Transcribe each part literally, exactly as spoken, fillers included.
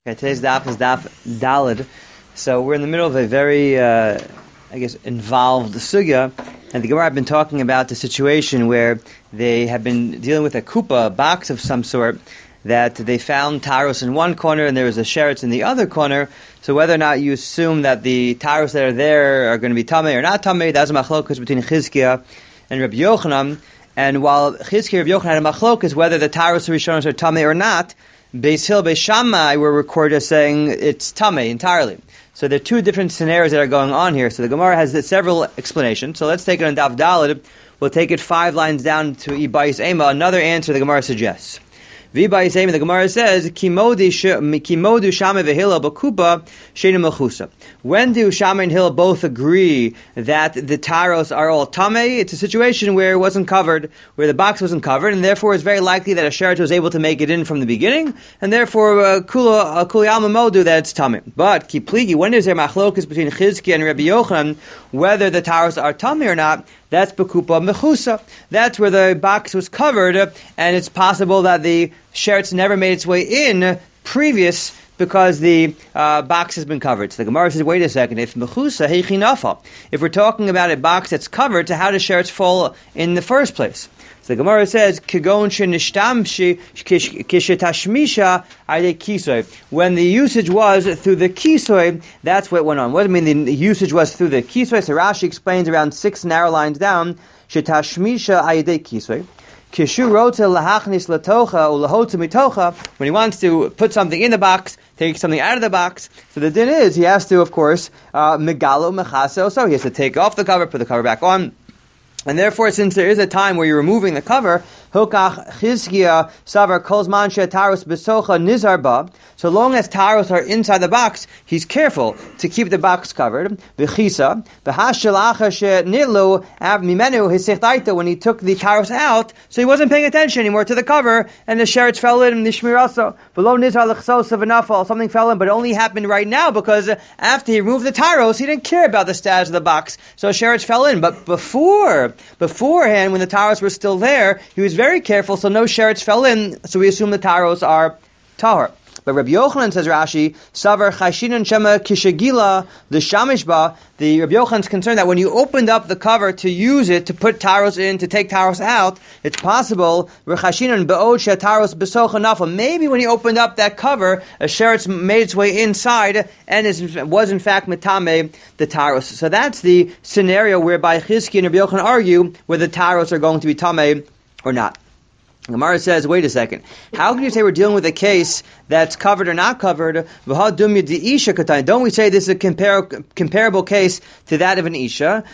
Okay, today's daf is daf Daled. So we're in the middle of a very, uh, I guess, involved sugya, and the Gemara have been talking about the situation where they have been dealing with a kupa, a box of some sort, that they found taros in one corner and there was a sheretz in the other corner. So whether or not you assume that the taros that are there are going to be tamei or not tamei, that's a machlokus between Chizkiah and Rabbi Yochanan. And while Chizkiah and Rabbi Yochanan had a machlokus whether the taros rishonos are tamei or not, Beis Hillel, Beis Shammai were recorded as saying it's tamei entirely. So there are two different scenarios that are going on here. So the Gemara has several explanations. So let's take it on Daf Daled. We'll take it five lines down to Ibayis Ema. Another answer the Gemara suggests. V'Ibayis Ema, the Gemara says, Kimodu Shammai v'Hillel b'kupa sheinu mechusa. When do Shammai and Hillel both agree that the taros are all tamei? It's a situation where it wasn't covered, where the box wasn't covered, and therefore it's very likely that a sheretz was able to make it in from the beginning, and therefore kula kuli alma modu that it's tamei. But kipligi, when is there machlokas between Chizkiah and Rabbi Yochanan whether the taros are tamei or not? That's bekupa mechusa. That's where the box was covered, and it's possible that the sheretz never made its way in previous because the uh, box has been covered. So the Gemara says, wait a second, if mechusa heichi nafa, if we're talking about a box that's covered, so how does sheretz fall in the first place? So the Gemara says, Kigon shenishtamshi kishetashmisha ade kisoy. When the usage was through the kisoy, that's what went on. What do I mean the usage was through the kisoy? So Rashi explains around six narrow lines down, shetashmisha ade kisoy. Kishu rota lahachnis latocha ulahota mitocha. When he wants to put something in the box, take something out of the box. So the din is, he has to, of course, megalo mechase. So he has to take off the cover, put the cover back on. And therefore, since there is a time where you're removing the cover, Hokach Chizkiah Savar Kolzman Taros Besocha Nizarba. So long as taros are inside the box, he's careful to keep the box covered. V'chisa V'hashelacha Nilu Av Mimenu Hisichtaita, when he took the taros out, so he wasn't paying attention anymore to the cover, and the sheretz fell in, and the shmirasa below Nizar Lechsosa V'nafal, something fell in, but it only happened right now because after he removed the taros, he didn't care about the status of the box, so sheretz fell in. But before, beforehand, when the taros were still there, he was very careful, so no sheretz fell in, so we assume the taros are tahor. But Rabbi Yochanan, says Rashi, Savar Chashinan Shema Kishagila, the Shamishba, the Rabbi Yochanan's concerned that when you opened up the cover to use it, to put taros in, to take taros out, it's possible, Chashinan Be'od Taros Besocha Nafa, maybe when he opened up that cover, a sheretz made its way inside, and is, was in fact metame the taros. So that's the scenario whereby Chizkiah and Rabbi Yochanan argue whether the taros are going to be tamei or not. Gemara says, wait a second. How can you say we're dealing with a case that's covered or not covered? Don't we say this is a compar- comparable case to that of an Isha?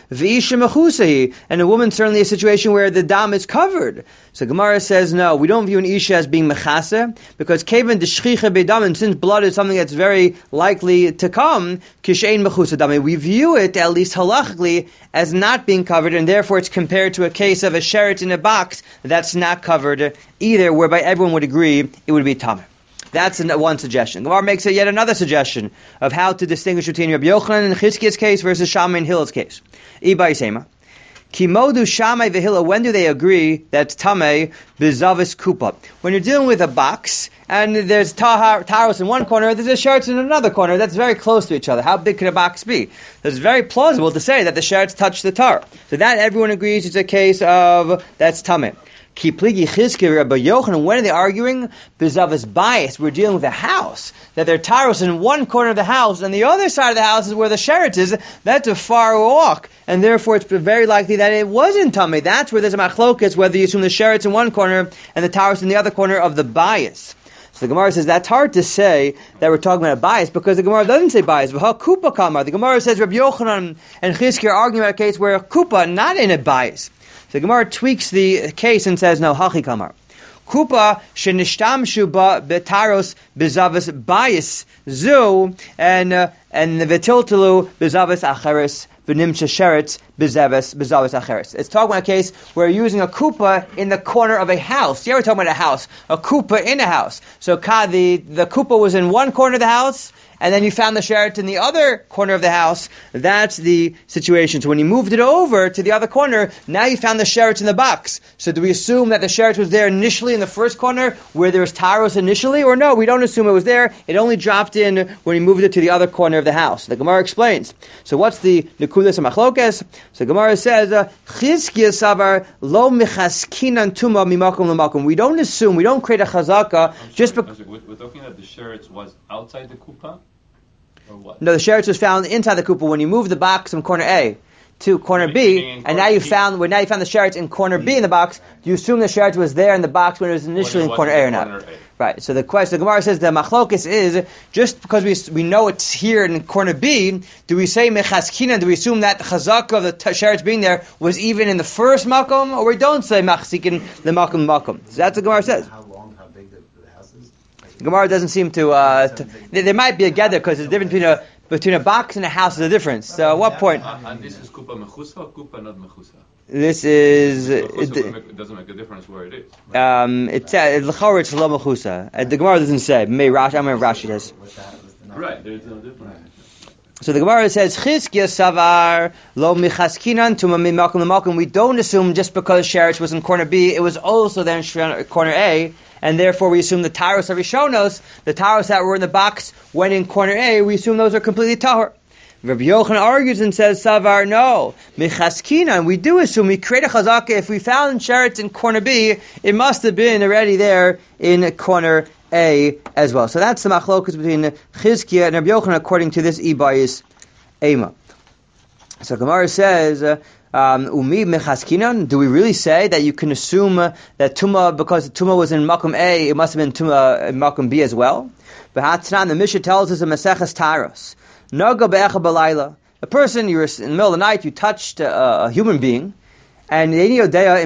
And a woman certainly a situation where the dam is covered. So Gemara says, no, we don't view an Isha as being mechase, because kevan d'shchicha bedam, and since blood is something that's very likely to come, kishein mechusa dami, we view it, at least halachically, as not being covered, and therefore it's compared to a case of a sheretz in a box that's not covered either, whereby everyone would agree it would be tamei. That's one suggestion. Gemara makes yet another suggestion of how to distinguish between Rabbi Yochanan and Chizkiah's case versus Shammai and Hillel's case. Ibai Sema. Kimodu Shammai v'Hillel, when do they agree that tamei bizavis kupa? When you're dealing with a box, and there's tahar, taros in one corner, there's a sheretz in another corner, that's very close to each other. How big could a box be? It's very plausible to say that the sheretz touched the tar. So that everyone agrees it's a case of, that's tamei. Kipligi Chizkiah Rabbi Yochanan, when are they arguing? Bizavis bias. We're dealing with a house. That there are taros in one corner of the house, and the other side of the house is where the sheretz is. That's a far walk. And therefore it's very likely that it wasn't tamei. That's where there's a machlokas, whether you assume the sheretz in one corner and the taros in the other corner of the bias. So the Gemara says that's hard to say that we're talking about a bias, because the Gemara doesn't say bias. The Gemara says Rabbi Yochanan and Chizkiah are arguing about a case where a kupa, not in a bias. So the Gemara tweaks the case and says, no, hachi kamar. Kupa shenishtamshu ba betaros bezavas bias zu, and uh, and the Vitiltulu Bizavis Acheres V'nimcha Sheretz Bizavis Bizavis Acheres. It's talking about a case where you're using a kupa in the corner of a house. You ever talking about a house? A kupa in a house. So the, the kupa was in one corner of the house, and then you found the sheretz in the other corner of the house. That's the situation. So when you moved it over to the other corner, now you found the sheretz in the box. So do we assume that the sheretz was there initially in the first corner where there was taros initially? Or no, we don't assume it was there. It only dropped in when we moved it to the other corner of the house. The Gemara explains. So what's the nekudas machlokes? So Gemara says, Chizkiya savar lo mechaskinan tuma mimakum lemakum. We don't assume, we don't create a chazaka just because... We're, we're talking that the sheretz was outside the kupa? Or what? No, the sheretz was found inside the kupa when you moved the box from corner A to corner B, and now you B. found when now you found the sheretz in corner B in the box. Do you assume the sheretz was there in the box when it was initially in corner A or not? A. Right. So the question, the Gemara says the machlokes is just because we we know it's here in corner B. Do we say mechaskina? Do we assume that the chazaka of the t- sheretz being there was even in the first makom, or we don't say machzikin the makom makom? So that's what the Gemara says. How long? How big the, the house is? Gemara doesn't seem to. Uh, to there, there might be a gather because there's a difference between a between a box and a house is a difference. So at what point? Uh, and this is kupa mechusa or kupa not mechusa? This is. It, It, it doesn't make a difference where it is. um, it's l'chor it's lo mechusa. Uh, The Gemara doesn't say. May Rashi, I'm going Rashi does. Right, there's no difference. So the Gemara says, Chizkiya savar lo michaskinan tuma mimakum lemakum. We don't assume just because sheretz was in corner B, it was also then in corner A, and therefore we assume the taros are rishonos, the taros that were in the box went in corner A, we assume those are completely tahor. Rabbi Yochanan argues and says, Savar, no. Michaskinan, we do assume we create a chazaka. If we found sheretz in corner B, it must have been already there in corner A as well. So that's the machlokus between Chizkiya and Rabbi Yochanan according to this Ibayis Ema. So Gemara says, Umi mechaskinan, do we really say that you can assume uh, that Tumah, because Tumah was in Makom A, it must have been Tumah in Makom B as well? But the Mishnah tells us in Maseches Taros, Naga be'echa b'layla. A person, you were in the middle of the night, you touched uh, a human being, and you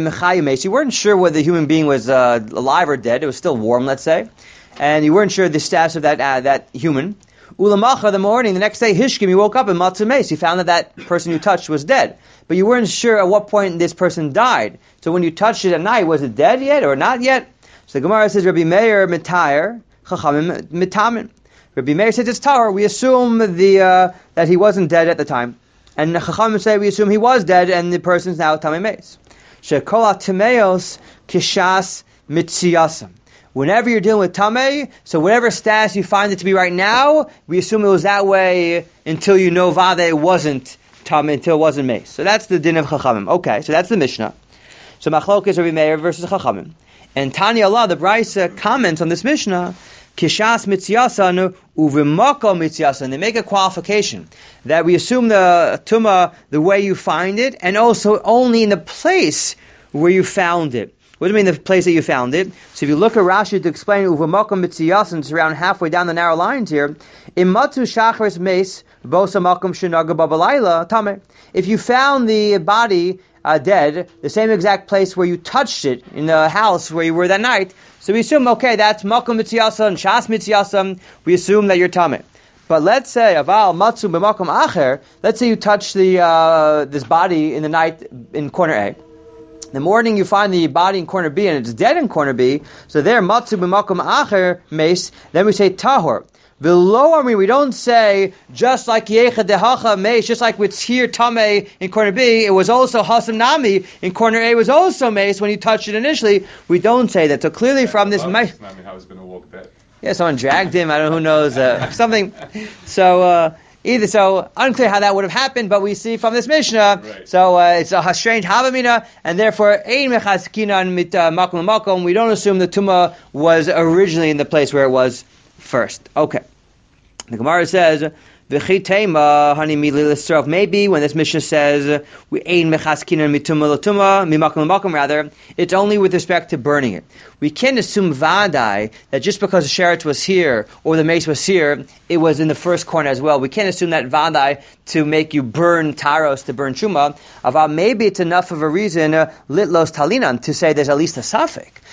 weren't sure whether the human being was uh, alive or dead. It was still warm, let's say, and you weren't sure the status of that uh, that human. Ulamacha, the morning, the next day, Hishkim, you woke up in Matzu Meis. You found that that person you touched was dead, but you weren't sure at what point this person died. So when you touched it at night, was it dead yet or not yet? So the Gemara says, Rabbi Meir mitayr, Chachamim mitamin. Rabbi Meir says it's tahor. We assume the uh, that he wasn't dead at the time, and Chachamim say we assume he was dead, and the person's now tamei meis. Shekol timeos kishas mitziyasam. Whenever you're dealing with tamei, so whatever status you find it to be right now, we assume it was that way until you know vade it wasn't tamei, until it wasn't meis. So that's the din of Chachamim. Okay, so that's the Mishnah. So machlokes Rabbi Meir versus Chachamim, and Tanya Allah, the Brisa, comments on this Mishnah. Kishas mitziyasan uvimako mitziyasan. They make a qualification that we assume the tuma the way you find it, and also only in the place where you found it. What do you mean the place that you found it? So if you look at Rashi to explain uvimako mitziyasan, it's around halfway down the narrow lines here. Imatu shachris meis bosa makom shenaga babalayla tame. If you found the body uh, dead, the same exact place where you touched it in the house where you were that night. So we assume, okay, that's makom mitziyasa and shas mitziyasa. We assume that you're tameh. But let's say aval matzu b'makom acher. Let's say you touch the uh, this body in the night in corner A. In the morning you find the body in corner B and it's dead in corner B. So there matzu b'makom acher meis. Then we say tahor. Below, I mean, we don't say just like Yecha Dehacha Meis, just like it's here Tameh in corner B, it was also Hasam Nami in corner A, was also Meis when you touched it initially. We don't say that. So clearly, yeah, from this, Nami, how is going to walk back? Yeah, someone dragged him. I don't know who knows uh, something. So uh, either so unclear how that would have happened, but we see from this Mishnah. Right. So uh, it's a strange Havamina, and therefore Ein Mechaskinan mit Makom Makom. We don't assume the Tumah was originally in the place where it was first. Okay. The Gemara says, "V'chitema hani mililistrof." Maybe when this Mishnah says we ein mechaskinan mituma latuma mimakom lamakom, rather it's only with respect to burning it. We can assume vadai that just because the sheretz was here or the mace was here, it was in the first corner as well. We can't assume that vadai to make you burn taros, to burn truma. Ava maybe it's enough of a reason uh, litlos talinan to say there's at least a suffix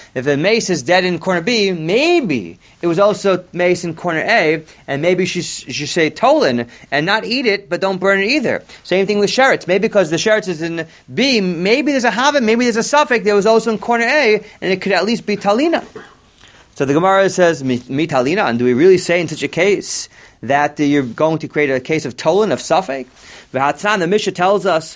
If a mace is dead in corner B, maybe it was also mace in corner A, and maybe she should say tolen and not eat it, but don't burn it either. Same thing with sheretz. Maybe because the sheretz is in B, maybe there's a havit, maybe there's a suffix. There was also in corner A, and it could at least be talina. So the Gemara says, mi talina, and do we really say in such a case that uh, you're going to create a case of tolen, of suffix? The Mishnah tells us,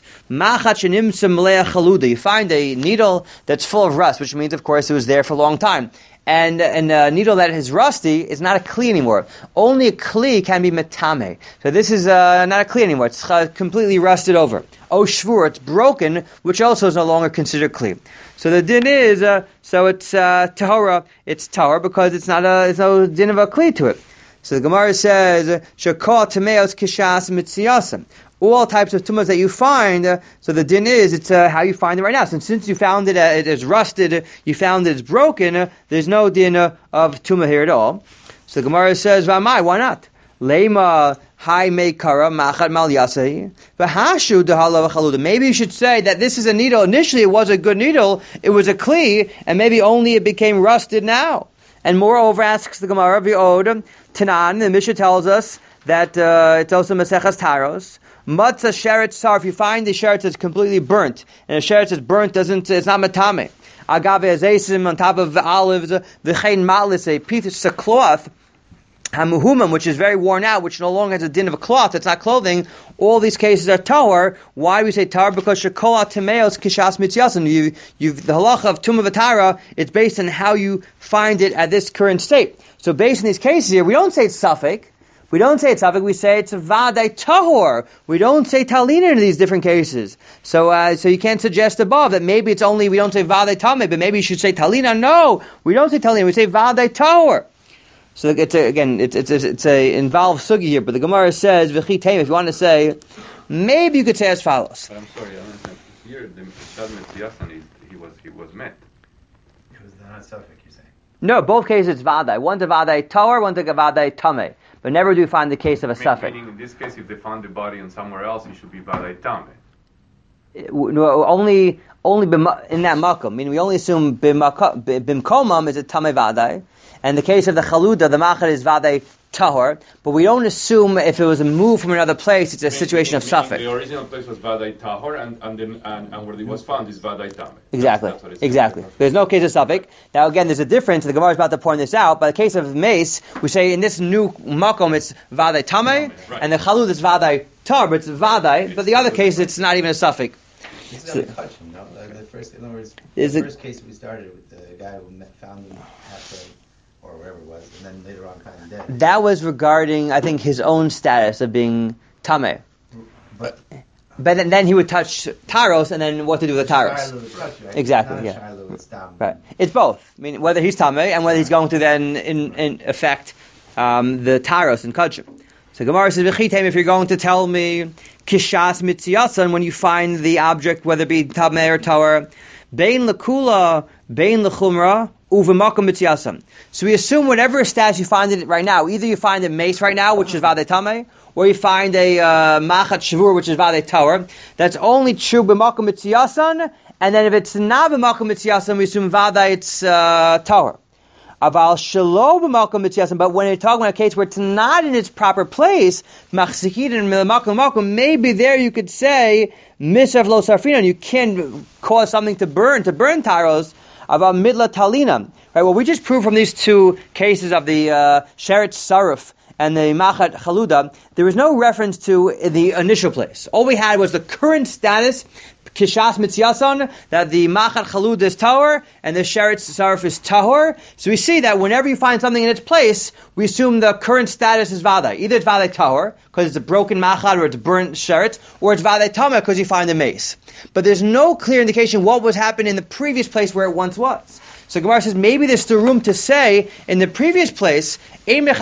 you find a needle that's full of rust, which means, of course, it was there for a long time. And, and a needle that is rusty is not a kli anymore. Only a kli can be metame. So this is uh, not a kli anymore. It's uh, completely rusted over. Oh shvur, it's broken, which also is no longer considered kli. So the din is, uh, so it's uh, tahora, it's tahor because it's not a, it's no din of a kli to it. So the Gemara says, shakah tameos kishas mitziyasim. All types of tumas that you find, uh, so the din is, it's uh, how you find it right now. Since, since you found it, uh, it is rusted, uh, you found it, it's broken, uh, there's no din uh, of tumah here at all. So the Gemara says, Vamai, why not? Lema hai meikara machad mal yasei v'hashu dehala v'chaluda. Maybe you should say that this is a needle. Initially it was a good needle, it was a kli, and maybe only it became rusted now. And moreover, asks the Gemara, v'od, Tanan, the Mishnah tells us that uh, it's also Maseches Taros. Matzah sheretz sar, if you find the sheretz that's completely burnt, and the sheretz that's burnt doesn't, it's not matame. Agave azesim, on top of the olives, v'chein malis, a piece of cloth, hamuhumam, which is very worn out, which no longer has a din of a cloth, it's not clothing. All these cases are tahor. Why do we say tahor? Because shekola temeos kishas mitziyasin. You, you've the halacha of tumah v'tara. It's based on how you find it at this current state. So based on these cases here, we don't say it's suffix. We don't say it's suffix. We say it's vadai tahor. We don't say talina in these different cases. So, uh, so you can't suggest above that maybe it's only we don't say vadai tameh, but maybe you should say talina. No, we don't say talina. We say vadai tahor. So it's a, again, it's it's a, it's a involved sugi here, but the Gemara says v'chiteim. If you want to say, maybe you could say as follows. But I'm sorry, I don't understand. Here, the Shad Metziyasan, he was he was met. Because they're not suffix, you're saying. No, both cases it's vadai. One's a vadai tahor, one's a vadai tameh. But never do you find the case of a suffix. Meaning, in this case, if they found the body on somewhere else, it should be vadai tameh. No, only only bim, in that makom. Meaning we only assume bimkomam is a tameh vadai. And the case of the chaluda, the machar is vadai tahor, but we don't assume if it was a move from another place, it's a situation of suffix. The original place was vadai tahor, and and, then, and and where it was found is vadai tameh. Exactly, that's, that's exactly. There's no case of suffix. Now again, there's a difference. The Gemara is about to point this out. By the case of mace, we say in this new makom it's vadai tameh, right. And the chaluda is vadai tahor, but it's vadai. But the other case, it's not even a suffix. This is on the kachim, no? Like the first, in other words, the first case we started with the guy who met, found him halfway, or wherever it was, and then later on kind of dead. That was regarding, I think, his own status of being tameh. But but then, then he would touch taros, and then what to do with the taros? Touch, right? Exactly, Not yeah. Shiloh, it's right. It's both. I mean, whether he's tameh and whether he's going to then, in, in effect, um, the taros and kachim. So Gemara says, "V'chitem, if you're going to tell me kishas mitziyasan, when you find the object, whether it be tameh or tahor, bein lekula, bein lechumra." So we assume whatever status you find it right now, either you find a mace right now, which is vadei tameh, or you find a uh, machat shavur, which is vadei tahor. That's only true b'makom mitziyasan, and then if it's not b'makom mitziyasan, we assume vadei it's uh, tahor. Aval shelo b'makom mitziyasan, but when you're talking about a case where it's not in its proper place, machzikid and makom makom, maybe there you could say misav lo sarfinon. You can cause something to burn, to burn taros. About midla talina, right? Well, we just proved from these two cases of the uh, sheretz saruf and the machat chaluda, there was no reference to the initial place. All we had was the current status, kishas mitziyasan, that the machat chaluda is tahor and the sheretz saruf is tahor. So we see that whenever you find something in its place, we assume the current status is vadai. Either it's vadai tahor because it's a broken machat or it's burnt sheretz, or it's vadai tameh because you find a mace. But there's no clear indication what was happening in the previous place where it once was. So Gemara says maybe there's still room to say in the previous place, to say it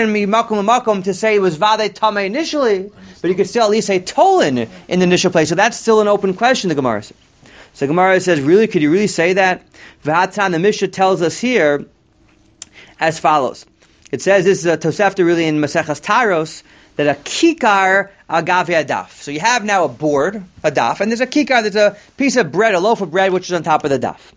was vadei tameh initially, but you could still at least say tolen in the initial place. So that's still an open question, the Gemara says. So Gemara says, really, could you really say that? V'hatan, the Mishnah tells us here as follows. It says, this is a Tosefta really in Maseches Taros, that a kikar agave adaf. So you have now a board, a daf, and there's a kikar, there's a piece of bread, a loaf of bread, which is on top of the daf.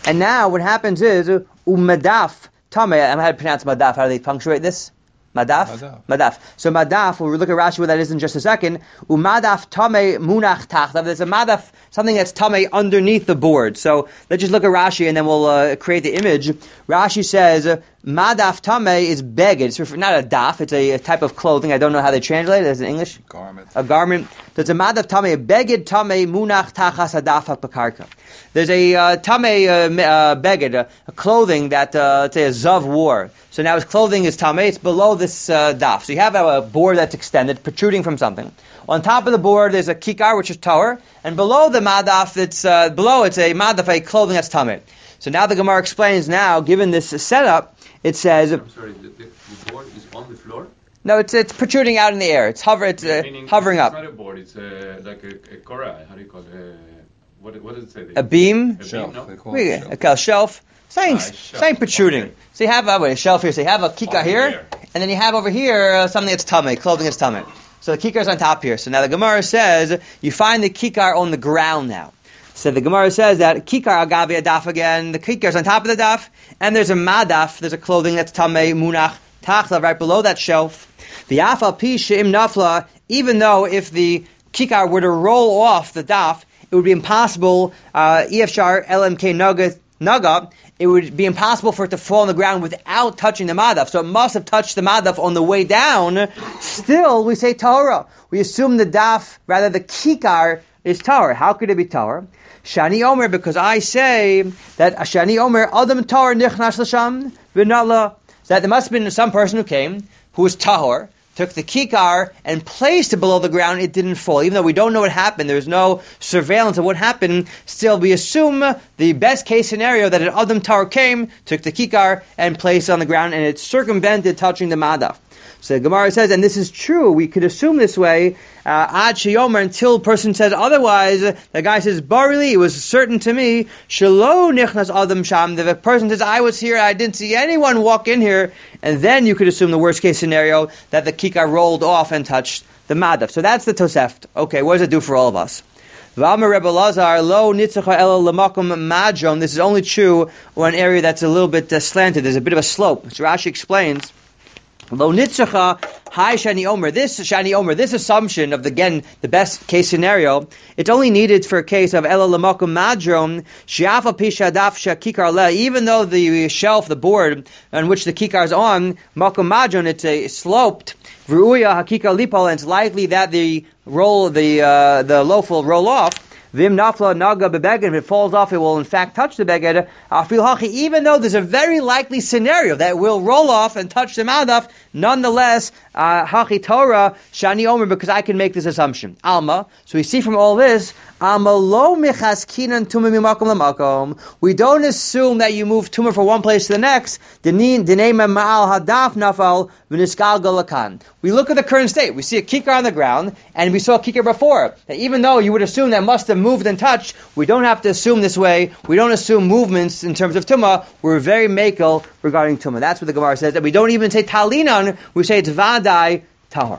And now what happens is, umadaf tamei. I don't know how to pronounce madaf. How do they punctuate this? Madaf? Madaf. Madaf. So madaf, we'll look at Rashi what that is in just a second. Umadaf tamei munach tachtav. There's a madaf, something that's tamei underneath the board. So let's just look at Rashi and then we'll uh, create the image. Rashi says, madaf tamei is beged. It's refer- not a daf, it's a, a type of clothing. I don't know how they translate it as in English. Garment. A garment. So it's a madaf tamei, a beged tamei munach tachas adaf hapakarka. There's a uh, tamei uh, uh, beged, a, a clothing that, uh, let's say, a zav wore. So now his clothing is tamei, it's below this uh, daf. So you have a, a board that's extended, protruding from something. On top of the board, there's a kikar, which is tower, and below the madaf, it's uh, below it's a madaf, a clothing that's tamei. So now the Gemara explains. Now, given this setup, it says. I'm sorry, the, the, the board is on the floor. No, it's it's protruding out in the air. It's hover. It's uh, hovering it's up. It's not a board. It's uh, like a, a korah. How do you call it? Uh, what, what does it say? A beam. A shelf. beam, no? They call We, it a, a shelf. Same, Ah, a shelf. same protruding. Okay. So you have uh, wait, a shelf here. So you have a kikar On here, there. and then you have over here uh, something that's tamei, clothing that's tamei. So the kikar's on top here. So now the Gemara says you find the kikar on the ground now. So the Gemara says that kikar agavi adaf again. The kikar's on top of the daf, and there's a madaf. There's a clothing that's tamei munach tachla right below that shelf. The afal pi she'im nafla. Even though if the kikar were to roll off the daf, it would be impossible. Uh, Efshar lmk naga naga. It would be impossible for it to fall on the ground without touching the madaf. So it must have touched the madaf on the way down. Still, we say Torah. We assume the daf, rather the kikar, is Torah. How could it be Torah? Shani Omer, because I say that Shani Omer, Adam Torah nichnas l'sham v'nala. That there must have been some person who came, who was Tahor, took the kikar and placed it below the ground, it didn't fall. Even though we don't know what happened, there's no surveillance of what happened, still we assume the best case scenario that an Adam Tar came, took the kikar and placed it on the ground, and it circumvented touching the madaf. So the Gemara says, and this is true, we could assume this way, ad sheyomer, until a person says otherwise. The guy says, barili, it was certain to me, shelo nichnas adam sham, that if a person says, I was here, I didn't see anyone walk in here, and then you could assume the worst case scenario, that the kikar rolled off and touched the madaf. So that's the Toseft. Okay, what does it do for all of us? V'amar Rebbe Lazar, lo nitzacha elo lemakom madron. This is only true on an area that's a little bit uh, slanted, there's a bit of a slope. So Rashi explains, Lo nitzacha, hi shani omer. This shani omer, this assumption of the, again the best case scenario, it's only needed for a case of ela lamakum madron shiafa pishadaf shakikar le. Even though the shelf, the board on which the kikar is on, makum madron, it's a sloped. V'ruya hakikar lipol, and it's likely that the roll, the uh, the loaf will roll off. Vim nafla naga bebeged. If it falls off, it will in fact touch the beged. Afil hachi. Even though there's a very likely scenario that it will roll off and touch the madaf, nonetheless, hachi Torah shani omer, because I can make this assumption. Alma. So we see from all this, alma lo mechaskinan tumah mimakom lamakom. We don't assume that you move tumah from one place to the next. Dinin dinei ma'al hadaf nafal v'niskal galakan. We look at the current state. We see a kikar on the ground, and we saw a kikar before. That even though you would assume that must have moved and touched, we don't have to assume this way. We don't assume movements in terms of tumah. We're very makel regarding tumah. That's what the Gemara says. That we don't even say talinan. We say it's vadai tahor.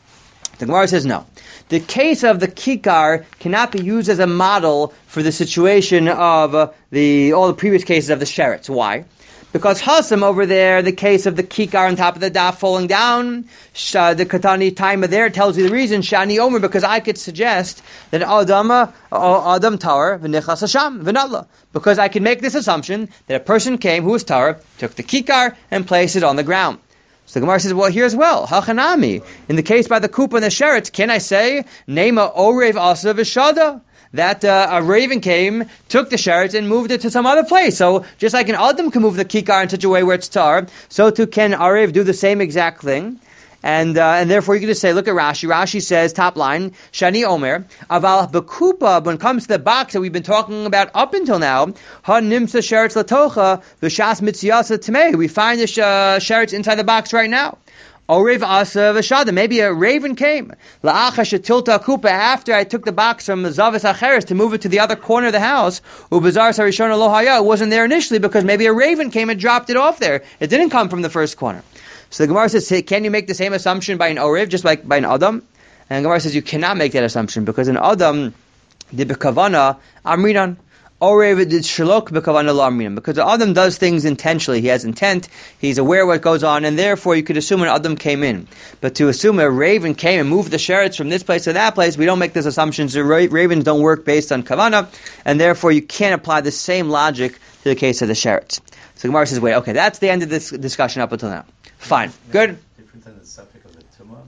The Gemara says no. The case of the kikar cannot be used as a model for the situation of uh, the all the previous cases of the sherets. Why? Because Hasam over there, the case of the kikar on top of the daf falling down, uh, the Katani Taima there tells you the reason, Shani Omer, because I could suggest that Adam, uh, Adam Tower, v'nichas Hasham, v'nallah. Because I can make this assumption that a person came who was Tower, took the kikar, and placed it on the ground. So the Gemara says, well, here as well, Hachanami. In the case by the kupa and the sheret, can I say, Nema Orev Asa v'shada? That uh, a raven came, took the sheret, and moved it to some other place. So just like an Adam can move the kikar in such a way where it's tar, so too can Arev do the same exact thing. And uh, and therefore you can just say, look at Rashi. Rashi says, top line, Shani Omer, Aval Bekupa, when it comes to the box that we've been talking about up until now, Ha Nimsa Sheretz Latocha, V'shas Mitziyasa Tamei. We find the sh- uh, sherets inside the box right now. Orev Asa V'shada. Maybe a raven came. La'acha shetilta kupa. After I took the box from Zavis Acheres to move it to the other corner of the house, Ubazar Sarishona Lohaya, it wasn't there initially because maybe a raven came and dropped it off there. It didn't come from the first corner. So the Gemara says, hey, can you make the same assumption by an Orev, just like by an Adam? And the Gemara says, you cannot make that assumption because an Adam, the Bekavana, Amrinan. Because the Adam does things intentionally. He has intent. He's aware of what goes on, and therefore you could assume an Adam came in. But to assume a raven came and moved the sheretz from this place to that place, we don't make those assumptions. The ra- ravens don't work based on kavanah, and therefore you can't apply the same logic to the case of the sheretz. So Gemara says, wait, okay, that's the end of this discussion up until now. Fine, good. Difference in the subject of the tumah.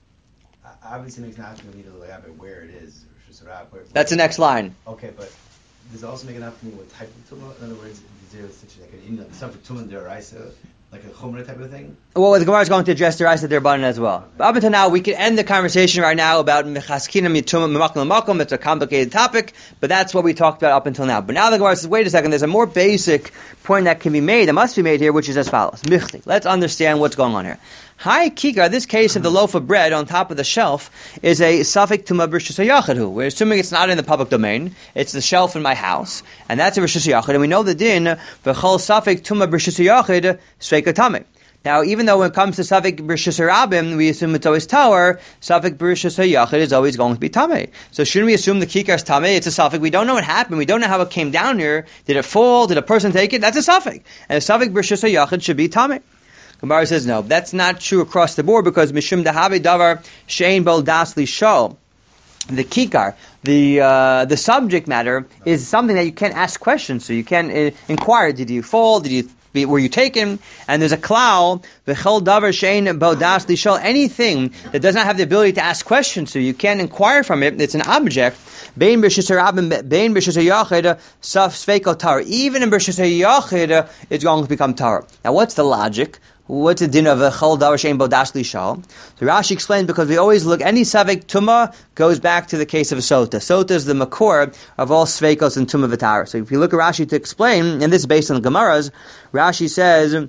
Obviously, makes not going to need to elaborate where it is. That's the next line. Okay, but does it also make enough for me what type of tumah? In other words, is there such like an, you know, the subject tumah deraisa, like a chumrah type of thing? Well, the Gemara is going to address deraisa derbanan as well. But up until now, we can end the conversation right now about mechaskina mitumah memakom lemakom. It's a complicated topic, but that's what we talked about up until now. But now the Gemara says, wait a second, there's a more basic point that can be made, that must be made here, which is as follows. Michti. Let's understand what's going on here. Hi Kikar, this case of the loaf of bread on top of the shelf is a safek tumah b'rishus hayachid. We're assuming it's not in the public domain. It's the shelf in my house, and that's a b'rishus hayachid. And we know the din v'chol safek tumah b'rishus hayachid sveika tameh. Now, even though when it comes to safek b'rishus harabim, we assume it's always tower, safek b'rishus hayachid is always going to be tameh. So shouldn't we assume the kikar is tameh? It's a safek. We don't know what happened. We don't know how it came down here. Did it fall? Did a person take it? That's a safek. And a safek b'rishus hayachid should be tameh. Gemara says no, that's not true across the board because mishum dahavi davar shein bol das li shol. The kikar, the uh, the subject matter is something that you can't ask questions. So you can uh, inquire: did you fall? Did you be, were you taken? And there's a klal v'chol davar shein bol das li shol. Anything that does not have the ability to ask questions, so you can't inquire from it. It's an object. Bein b'rishus harabim, bein b'rishus hayachid, saf sveiko tar. Even in b'rishus hayachid, it's going to become tar. Now, what's the logic? What's the din of a chol davar shein bo dash li shal? So Rashi explains because we always look, any savik tumah goes back to the case of a sota. Sota is the makor of all sveikos and tumah v'tara. So if you look at Rashi to explain, and this is based on the Gemaras, Rashi says,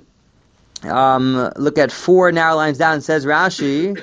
um, look at four narrow lines down, it says Rashi,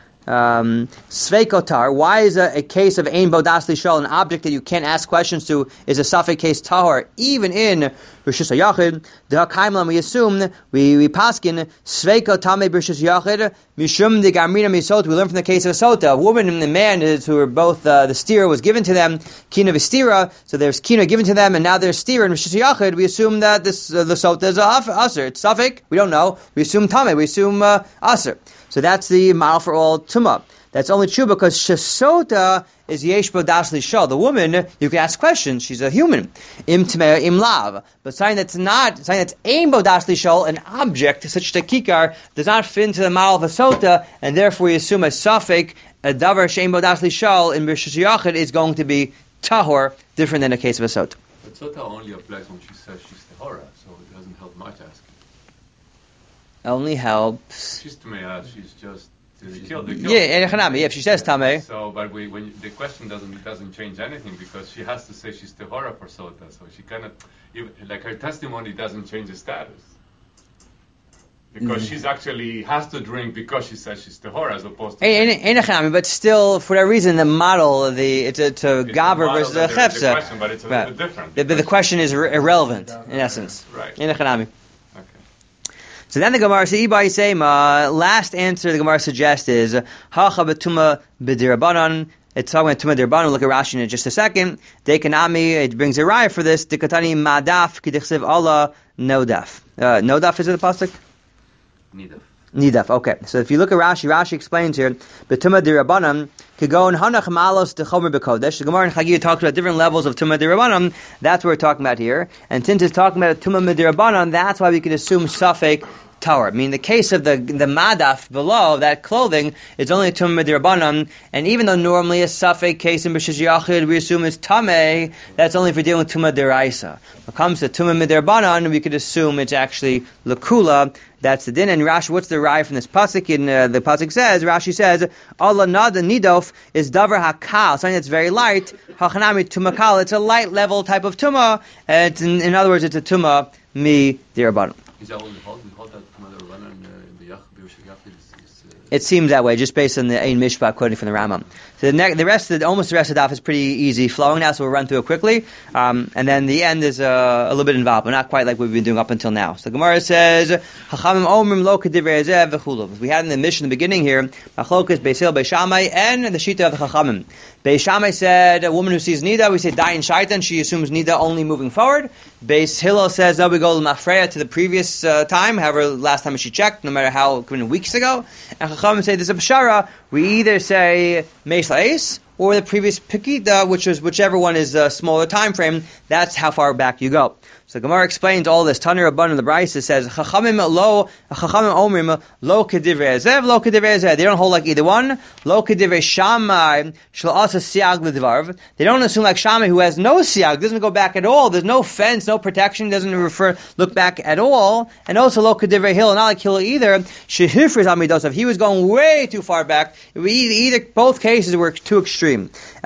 Um, Sveikotar, why is a, a case of Ein Bodas Lishal, an object that you can't ask questions to, is a Safek case Tahor, even in Rishus HaYachid? The Hakaimlam, we assume, we, we paskin, Sveikotame Rishus HaYachid, Mishum de Gamrina Misot, we learn from the case of a Sota. A woman and a man is, who were both, uh, the steer was given to them, Kina Vistira, so there's Kina given to them, and now there's steer in Rishus HaYachid. We assume that this, uh, the Sota is a Aser. It's Safek, we don't know. We assume Tame, we assume uh, Aser. So that's the model for all tumah. That's only true because shesota is yesh bodas lishal. The woman, you can ask questions. She's a human. Im tmea im lav. But something that's not, something that's ein bodas lishal, an object such as kikar, does not fit into the model of a sota, and therefore we assume a safek, a davar shein bodas lishal in Rishus HaYachid is going to be tahor, different than a case of a sota. But sota only applies when she says she's tahora, so it doesn't help much asking. Only helps. She's tmea. She's just uh, killed. The Yeah, in yeah, if she says tameh. So, but we, when the question doesn't doesn't change anything because she has to say she's tehora for sota, so she cannot. Even, like her testimony doesn't change the status because mm. she's actually has to drink because she says she's tehora as opposed to. Ein echanami, but still, for that reason, the model, the it's a, it's a gaber versus a chefza. Question, but it's a right. little bit different. The, the question is ir- irrelevant in essence. Right. Ein echanami. So then the Gemara says, Ibai Seima, last answer the Gemara suggests is, Hacha betuma b'dirabanan. It's talking about tuma dirabanan. Look at Rashi in just a second. Dekanami, it brings a raya for this. Dekatani madaf kidichsev Allah nodaf. Uh, nodaf, is it the pasuk? Nidaf. Nidaf, okay. So if you look at Rashi, Rashi explains here, betuma dirabanan, kigon hanach malos dechomer bekodesh. The Gemara in Chagiah talks about different levels of tuma dirabanan. That's what we're talking about here. And since it's talking about tuma dirabanan, that's why we can assume safek tower. I mean, the case of the the madaf below, that clothing, it's only a tumah dirabanan, and even though normally a safek case in Rishus HaYachid, we assume it's tameh, that's only for dealing with tumah deraisa. When it comes to tumah dirabanan, we could assume it's actually lakula. That's the din. And Rashi, what's the raya from this pasuk? In uh, the pasuk says, Rashi says, Allah nada nidof is davar hakal, something that's very light. Hachanami tumakal, it's a light level type of tumah. It's in, in other words, it's a tumah mi dirabanan. Is that what we hold? We hold that Tumah Dirabanan in the Yach, Rishus HaYachid is It seems that way, just based on the Ein Mishpat quoting from the Rambam. So the, ne- the rest, of the, almost the rest of the daf is pretty easy flowing now, so we'll run through it quickly. Um, and then the end is uh, a little bit involved, but not quite like we've been doing up until now. So the Gemara says, "Chachamim omrim lo kedivrei ezeh v'chulu." We had in the mission in the beginning here, Machlokas Beis Hillel, Beis Shammai, and the Shita of the Chachamim. Beis Shammai said, a woman who sees Nida, we say Dayin Shaitan, she assumes Nida only moving forward. Beis Hillel says, no, we go to Mafreya to the previous uh, time, however, last time she checked, no matter how many weeks ago. And Chachamim say, there's a B'shara, we either say Meis La'es, or the previous Pekida, which is whichever one is a smaller time frame, that's how far back you go. So Gemara explains all this. Tanir Rabban in the Brisa says, Chachamim lo, Chachamim omrim lo kedivrei ezev, lo kedivrei ezev. They don't hold like either one. Lo kedivrei Shammai shel asa siag l'dvarv. They don't assume like Shammai, who has no siag, doesn't go back at all. There's no fence, no protection, doesn't refer look back at all. And also lo kedivrei Hillel, not like Hillel either. Shehifriz amidosav. He was going way too far back. Either both cases were too extreme.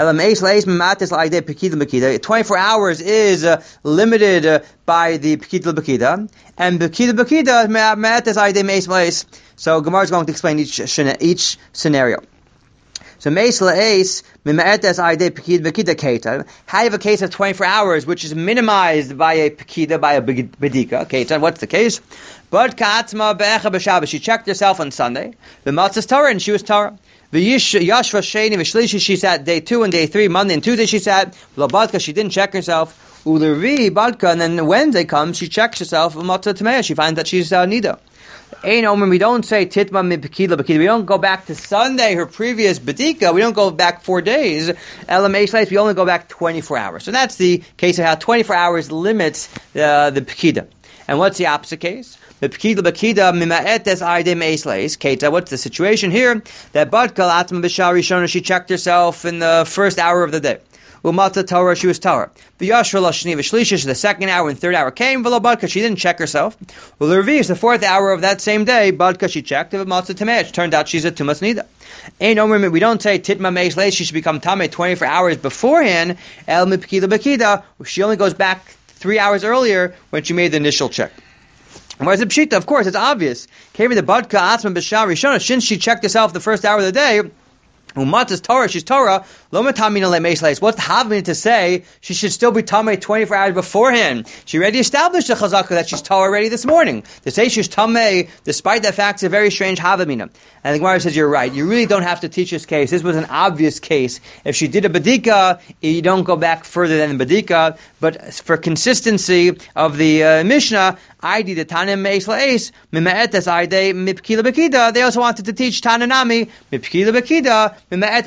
twenty-four hours is uh, limited uh, by the Pekida L'Bekida, and Pekida L'Bekida Ma'ates Aydei Meis La'es. So Gemara is going to explain each each scenario. So Meis La'es Ma'ates Aydei Pekida L'Bekida Keita. How you have a case of twenty-four hours, which is minimized by a Pekida, by a Bedika Keita. What's the case? But Katzma Be'echa B'Shabbos. She checked herself on Sunday. The Matzah's Torah, and she was Torah. The Yashva Sheni V'Shlishi, she sat day two and day three, Monday and Tuesday she sat. L'Badka, she didn't check herself. U'Levi Badka, and then Wednesday comes, she checks herself. Matzah Tamea, she finds that she's uh, Nida. Ein Omer, we don't say Titma Mi Pekida L'Bekida. We don't go back to Sunday, her previous Bedika. We don't go back four days. Elam Eishlais, we only go back twenty-four hours. So that's the case of how twenty-four hours limits uh, the Pekida. And what's the opposite case? The Pekida L'Bekida Mima'etes Aydei Meis La'es. Keita, what's the situation here? That Badkal Atma B'Shar Rishona, she checked herself in the first hour of the day. Umata Torah, she was Torah. V'Yashra Lashni V'Shlishish, the second hour and third hour came. V'Lo Badka, she didn't check herself. V'Lervi is the fourth hour of that same day. Badka, she checked. V'Matzah Tameh, it turned out she's a Tumas Nida. Ain't no we don't say Titma Meis La'es, she should become Tameh twenty-four hours beforehand. El Mi Pekida L'Bekida, she only goes back three hours earlier when she made the initial check. And where's the Pshita? Of course, it's obvious. Came the Badka Atzma B'Shar Rishona, since she checked herself the first hour of the day, Umat Torah, she's Torah. Lo metamina le'meis la'es. What's the having to say? She should still be tamei twenty-four hours beforehand. She already established the chazaka that she's Torah already this morning. To say she's tamei, despite that fact, is a very strange havamina. And the Gemara says you're right. You really don't have to teach this case. This was an obvious case. If she did a badika, you don't go back further than the badika. But for consistency of the uh, Mishnah, I did the tanim meis la'es mima'etes aydei mipkila bekida. They also wanted to teach tananami mipkila bekida.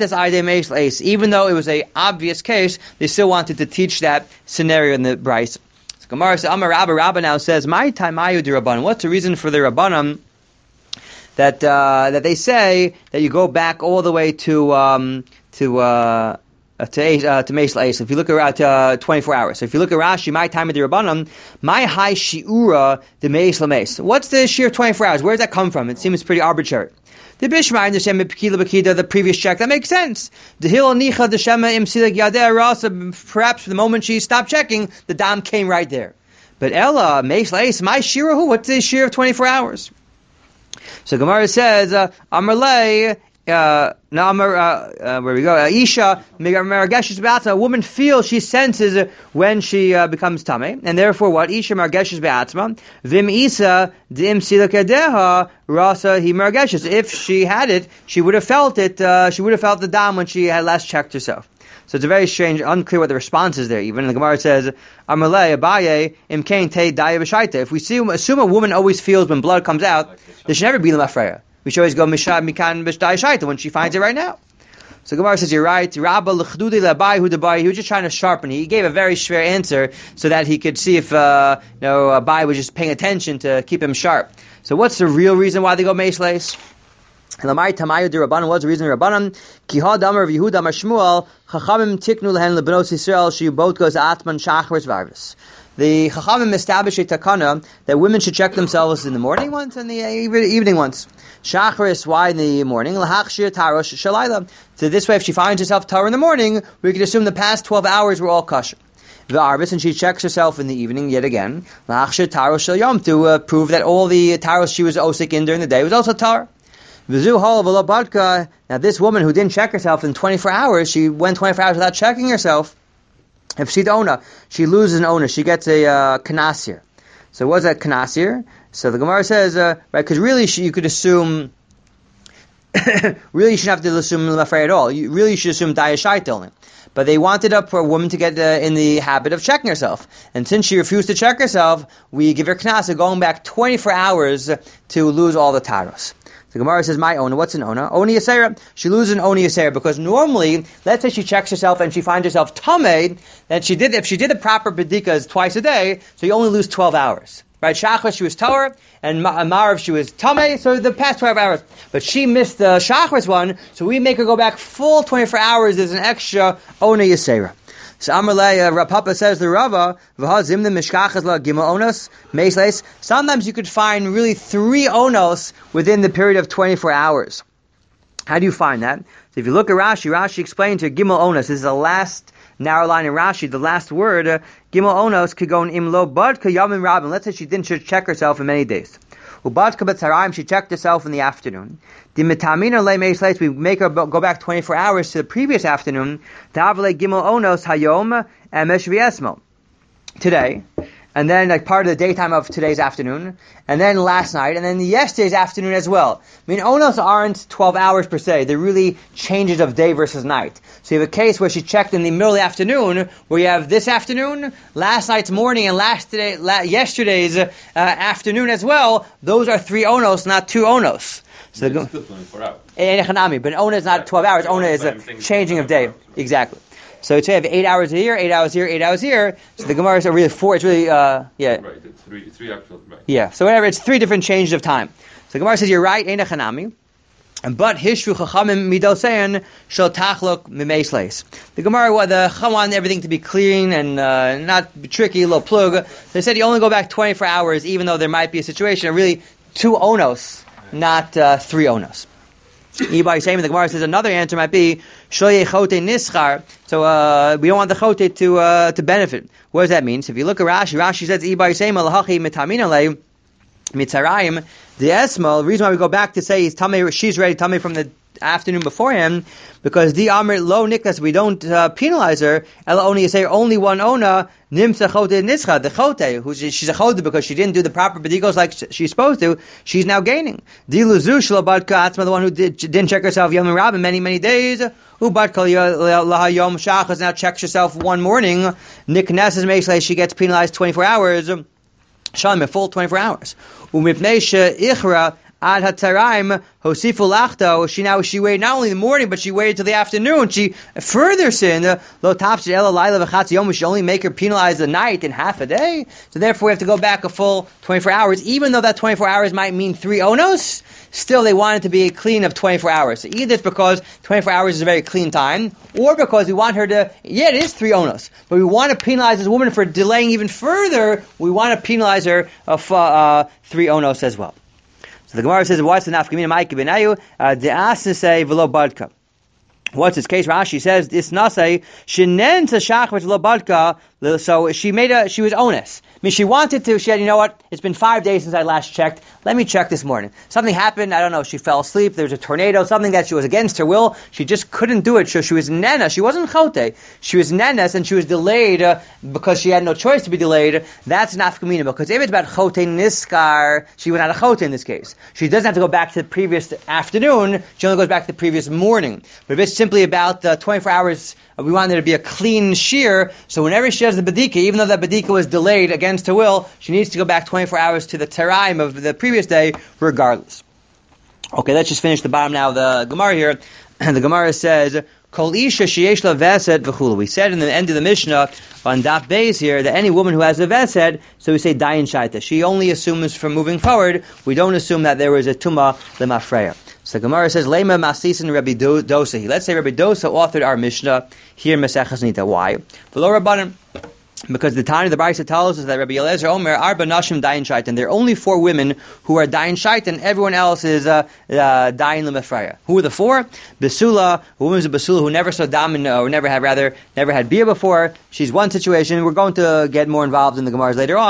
Even though it was an obvious case, they still wanted to teach that scenario in the Bryce. So Gemara says, Amar Rabba, Rabba now says, My taimayu di Rabbanan. What's the reason for the Rabbanan that uh, that they say that you go back all the way to um, to uh, to uh, to Meis La'es? If you look around uh, twenty-four hours. So if you look at Rashi, my time of the Rabbanan, my high shiura the Meis La'es. What's the sheer twenty-four hours? Where does that come from? It seems pretty arbitrary. The Bishma understand Pekida Bekida, the previous check. That makes sense. The Hillel Nicha, the Shema Im Silik Yadeh Rasa, perhaps for the moment she stopped checking, the dam came right there. But Ella, Meis La'es, my shira who? What's the shira of twenty-four hours? So Gemara says, uh, Amarlei, uh, now, uh, uh, where we go, uh, Isha, Marageshes Be'atzma, a woman feels, she senses uh, when she uh, becomes Tameh, and therefore what? Isha Marageshes Be'atzma, Vim Isa, Dim Silakadeha, Rasa, He Marageshes. If she had it, she would have felt it, uh, she would have felt the dam when she had last checked herself. So it's a very strange, unclear what the response is there. Even the Gemara says, Amalei, Abaye, Im Kain Te Daya B'Shaita. If we see, assume a woman always feels when blood comes out, there should never be L'Mafreya. We should always go Mishad Mikan B'Shdai Shaita when she finds it right now. So Gemara says, you're right. Rabba L'Chdudi L'Abai Hu D'Abai. He was just trying to sharpen. He gave a very fair answer so that he could see if uh, you know Abai was just paying attention to keep him sharp. So what's the real reason why they go Meis La'es? Lamai Tamayu de Rabbanan. What's the reason Rabbanan? Kihad Amar of Yehuda Amar Shmuel Chachamim Tiknu Lehen Lebenos Yisrael She both goes Atman Shachris Varvis. The Chachamim established a takana that women should check themselves in the morning once and the evening once. Shachris, why in the morning? Lahachshir Tarosh Shalayla. So this way, if she finds herself Torah in the morning, we can assume the past twelve hours were all kosher. The Arbis, and she checks herself in the evening yet again. Lahachshir Tarosh Shalyom, to uh, prove that all the Taros she was osik in during the day was also Torah. V'zu hol v'lo badka. Now this woman who didn't check herself in twenty-four hours, she went twenty-four hours without checking herself. If she'd ona, she loses an ona. She gets a uh, kanasir. So what's that kanasir? So the Gemara says, uh, right, because really she, you could assume, really you shouldn't have to assume lemafrei at all. You really should assume dayashait only. But they wanted up for a woman to get uh, in the habit of checking herself. And since she refused to check herself, we give her kanasir going back twenty-four hours to lose all the taros. The Gemara says, my ona, what's an ona? Oni yasera. She loses an oni yasera because normally, let's say she checks herself and she finds herself tamei, then she did, if she did the proper bedikas twice a day, so you only lose twelve hours. Right? Shachar, she was Torah, and Marav, she was tamei, so the past twelve hours. But she missed the Shachar's one, so we make her go back full twenty-four hours as an extra ona yasera. So Amalei, uh, Rav Papa says the Rava, v'hazim the mishkachas la gimel onos meisleis. Sometimes you could find really three onos within the period of twenty-four hours. How do you find that? So if you look at Rashi, Rashi explained to gimel onos. This is the last narrow line in Rashi. The last word, uh, gimel onos, could go in imlo bad kayamim rabin. Let's say she didn't check herself in many days. Ubadka b'tzarayim, she checked herself in the afternoon. The mitamina le meisleis, we make her go back twenty-four hours to the previous afternoon. Ta'avle gimel onos hayom emesh v'esmo. Today. And then like part of the daytime of today's afternoon. And then last night. And then yesterday's afternoon as well. I mean, onos aren't twelve hours per se. They're really changes of day versus night. So you have a case where she checked in the middle of the afternoon, where you have this afternoon, last night's morning, and last day, la- yesterday's uh, afternoon as well. Those are three onos, not two onos. So it's the, still twenty-four hours. But ona is not twelve hours. Ona is a changing of day. Exactly. So it's you have eight hours here, eight hours here, eight hours here. So the Gemara is really four. It's really uh yeah. Right. It's three. Three actual. Right. Yeah. So whatever. It's three different changes of time. So the Gemara says you're right. Eina chanami. But hishru chachamim midosein shel tachlok mimeisleis. The Gemara, well, the chacham wanted everything to be clean and uh, not be tricky, a little plug. They said you only go back twenty-four hours, even though there might be a situation of really two onos, not uh, three onos. Ibai saying the Gemara says another answer might be shoye chote nischar. So uh, we don't want the chote to uh, to benefit. What does that mean? So if you look at Rashi, Rashi says Ibai saying malachachi mitamina le mitzarayim the esmo. The reason why we go back to say he's tamei, she's ready tamei from the afternoon before him, because the amr lo niklas, we don't uh, penalize her. Ela only say only one ona nimsa chote nischa, the chote, who's she's a chote because she didn't do the proper bedikos like she's supposed to. She's now gaining. Diluzu shlabadka atzma, the one who did, didn't check herself yom rabin many many days. Ubadka lahayom shachas, now checks herself one morning. Niknesses meisle, she gets penalized twenty-four hours. Shalom, a full twenty-four hours. Umipneisha ichra ad hataraim hosifu lachto. She now she waited not only in the morning, but she waited till the afternoon. She further sinned. Lo tapshi ela laila v'chatzi yom. We should only make her penalize the night in half a day. So therefore, we have to go back a full twenty-four hours. Even though that twenty-four hours might mean three onos, still they want it to be a clean of twenty-four hours. So either it's because twenty-four hours is a very clean time, or because we want her to, yeah, it is three onos, but we want to penalize this woman for delaying even further. We want to penalize her uh, for uh, three onos as well. So the Gemara says, what's the nafkamina ma'iki benayu? De'asnasei v'lo badka. What's his case? Rashi says, this nasei, shinen t'shach v'lo badka, so she made a, she was honest. I mean, she wanted to, she said, you know what, it's been five days since I last checked, let me check this morning. Something happened, I don't know, she fell asleep, there was a tornado, something that she was against her will, she just couldn't do it, so she was nena, she wasn't chote, she was nenes, and she was delayed uh, because she had no choice to be delayed. That's nafkamina, because if it's about chote niskar, she was not a chote in this case. She doesn't have to go back to the previous afternoon, she only goes back to the previous morning. But if it's simply about uh, twenty-four hours, uh, we want there to be a clean shear, so whenever she does the bedika, even though that bedika was delayed against her will, she needs to go back twenty-four hours to the teraim of the previous day, regardless. Okay, let's just finish the bottom now of the Gemara here. And the Gemara says, Kol isha sheyesh la vesed v'chulu. We said in the end of the Mishnah on Daf Beis here that any woman who has a vesed, so we say dayin shaita. She only assumes from moving forward. We don't assume that there was a tuma lemafreya. So the Gemara says, Lema Masisin Rabbi Dosa. Let's say Rabbi Dosa authored our Mishnah here in Maseches Nita. Why? V'lo Rabbanan. Because the time of the Brisa tells us that Rabbi Eliezer Omer Arba Nashim Dayin Shaitan. There are only four women who are Dayin Shaitan. Everyone else is uh, uh, Dayin Lemefraya. Who are the four? Besula, a woman is a Besula who never saw Damin, or never had rather never had beer before. She's one situation. We're going to get more involved in the Gemaras later on.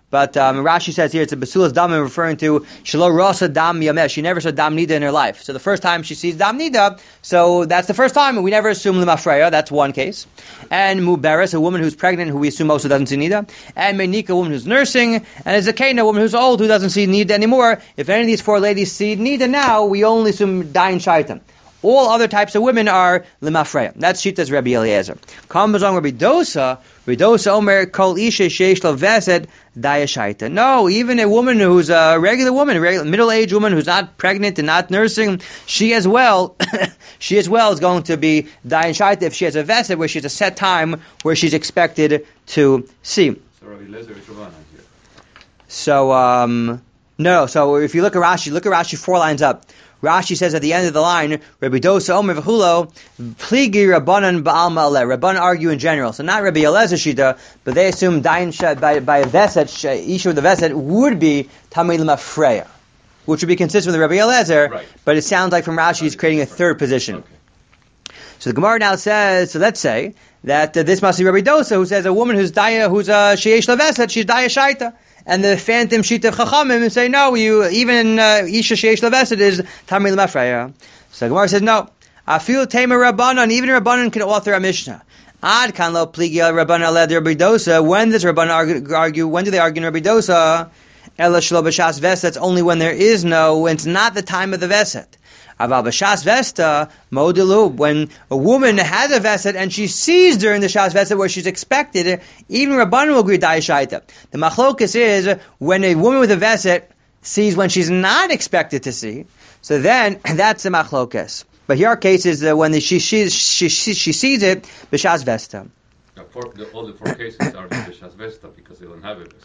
But um, Rashi says here it's a Basulas Damim referring to Shelo Rasa Dam Yamesh. She never saw Dam Nida in her life. So the first time she sees Dam Nida, so that's the first time, and we never assume Limafreya. That's one case. And Muberes, a woman who's pregnant, who we assume also doesn't see Nida. And Menika, a woman who's nursing. And Zakena, a woman who's old, who doesn't see Nida anymore. If any of these four ladies see Nida now, we only assume Dain Shaitan. All other types of women are Limafreya. That's Shita's Rabbi Eliezer. Comes on Rabbi Dosa. Rabbi Dosa Omer Kol Isha Sheish Lo Veset Dayashaita. No, even a woman who's a regular woman, a regular middle-aged woman who's not pregnant and not nursing, she as well, she as well is going to be Dayashaita if she has a Veset where she has a set time where she's expected to see. So Rabbi Eliezer is Rabbanan here. So um, no. So if you look at Rashi, look at Rashi four lines up. Rashi says at the end of the line, Rabbi Dosa Omer V'chulo, Pligi Rabbanan Ba'alma Aleh. Rabbanan argue in general. So not Rabbi Eliezer Shita, but they assume Dain by, by a Veset, Isha with the Veset would be Tamei Limafreya, which would be consistent with Rabbi Eliezer, right. But it sounds like from Rashi he's creating a third position. Okay. So the Gemara now says, so let's say that uh, this must be Rabbi Dosa, who says a woman who's Daya, who's a Sheyesh Leveset, she's Daya Shaita. And the phantom sheet of Chachamim and say, no, you even uh, Isha Sheish Leveset is Tamei Lemafreya. So Gemara says, no. Afil Tamer Rabbanan, even Rabbanan can author a Mishnah. Ad kan lo pligi Rabbanan aled Rabbi Dosa. When does Rabbanan argue, argue? When do they argue in Rabbi Dosa? Ela shlo b'shas veset. That's only when there is no, when it's not the time of the veset. Aval b'shas vesta modilu. When a woman has a veset and she sees during the shas veset where she's expected, even Rabbanan will agree da'ishaita. The machlokas is when a woman with a veset sees when she's not expected to see. So then that's the machlokas. But here are cases uh, when the, she, she she she she sees it b'shas vesta. Now, for, the, all the four cases are b'shas vesta because they don't have it.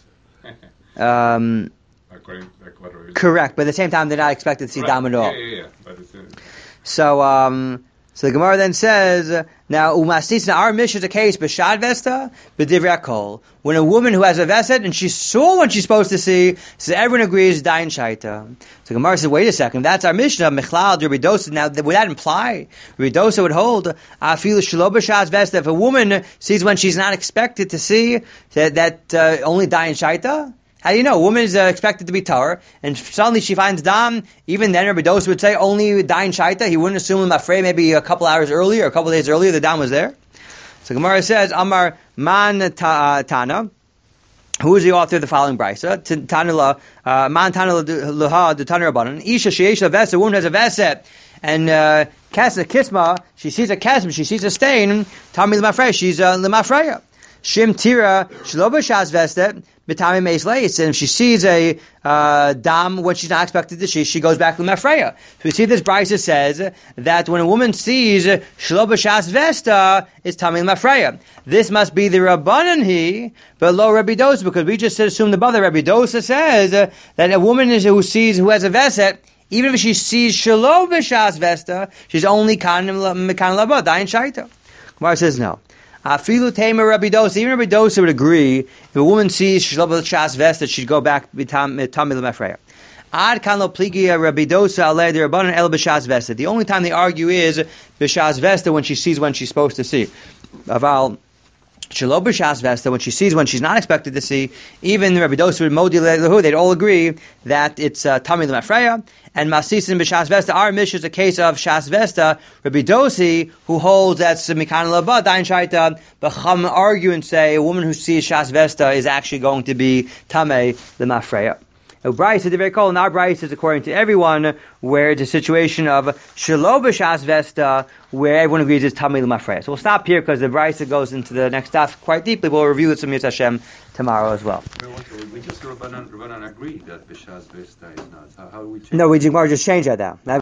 um. According, like Correct, but at the same time they're not expected to see right. dam at all. Yeah, yeah, yeah. But it's, uh, so, um, so the Gemara then says, now umastisna, our mission is a case b'shad vesta b'divrei kol. When a woman who has a veset and she saw what she's supposed to see, so everyone agrees dain shaita. So Gemara says, wait a second, that's our Mishnah mechlal Rabbi Dosa. Now would that imply Rabbi Dosa would hold afilu shelo b'shad vesta? If a woman sees when she's not expected to see, that, that uh, only dain shaita? How do you know? A woman is uh, expected to be tar, and suddenly she finds dam. Even then, Rabbi Dosa would say only dain shaita. He wouldn't assume him afraid. Maybe a couple hours earlier, or a couple of days earlier, the dam was there. So Gemara says, Amar man ta, Tana. Who is the author of the following brisa? Tana la uh, man Tana laha the Tana Rabbanan. Isha sheyesh leveset. A woman has a veset, and uh, kisma. She sees a kesem. She sees a stain. Tami lemafreya. She's uh, lemafreya. Shim tira shlo b'shas vestet. And if she sees a uh, dam when she's not expected to see, she goes back to Mafreya. So we see this brisa says that when a woman sees shlo b'shas vesta, it's tamil Mafreya. This must be the Rabbanan he, but lo Rabbi Dosa, because we just assumed the mother. Rabbi Dosa says uh, that a woman is, who sees who has a veset, even if she sees shlo b'shas vesta, she's only kanim laba dain shaita. Gemara says no. Afilu Tamer Rabbi Dosa. Even Rabbi Dosa would agree if a woman sees shlo b'shas vesta, she'd go back to tamil lemafreya. Ad kan lo pligi Rabbi Dosa alei Rabbanan el b'shas vesta. The only time they argue is b'shas vesta when she sees when she's supposed to see. Aval shelo b'shas vesta when she sees when she's not expected to see. Even Rabbi Dosa would modi lehu. They'd all agree that it's uh, tamil lemafreya. And Masisin b'shas vesta, our mission is a case of shas vesta. Rabbi Dosi, who holds that's mikan laba dain shaita, but Chum argue and say a woman who sees shas vesta is actually going to be tamei lemafreya. Now, Bryce is very cool, and our Bryce is according to everyone, where it's a situation of shelo b'shas vesta, where everyone agrees it's tamei lemafreya. So we'll stop here because the Bryce goes into the next stuff quite deeply. We'll review it some Yitz Hashem tomorrow as well. We just Rabbanan, Rabbanan agreed that b'shas vesta is not. How, how do we change? No, we just changed that now.